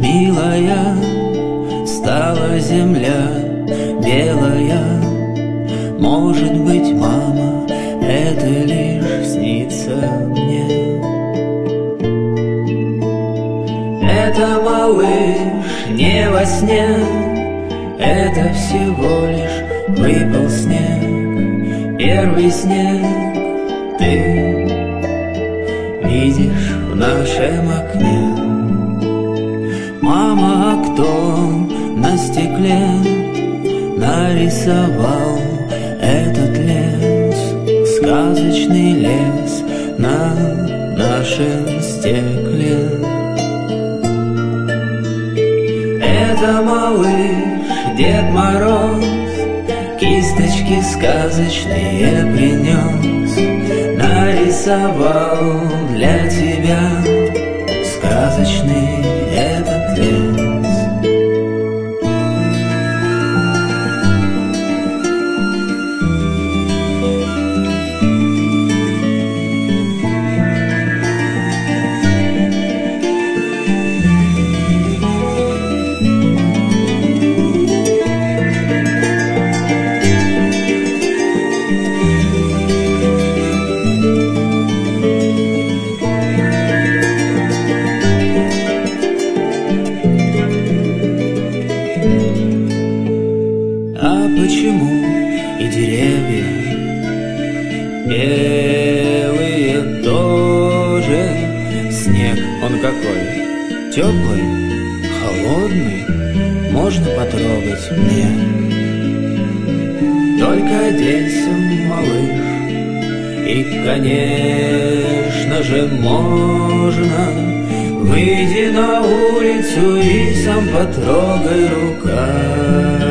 милая, стала земля белая. Может быть, мама, это лишь снится мне. Это, малыш, не во сне, это всего лишь выпал снег. Первый снег ты видишь в нашем окне. Мама, а кто на стекле нарисовал этот лес? Сказочный лес на нашем стекле. Это, малыш, Дед Мороз кисточки сказочные принес, нарисовал для тебя сказочный этот лес. Почему и деревья белые тоже? Снег, он какой? Теплый, холодный, можно потрогать мне? Только оденься, малыш, и, конечно же, можно. Выйди на улицу и сам потрогай руками.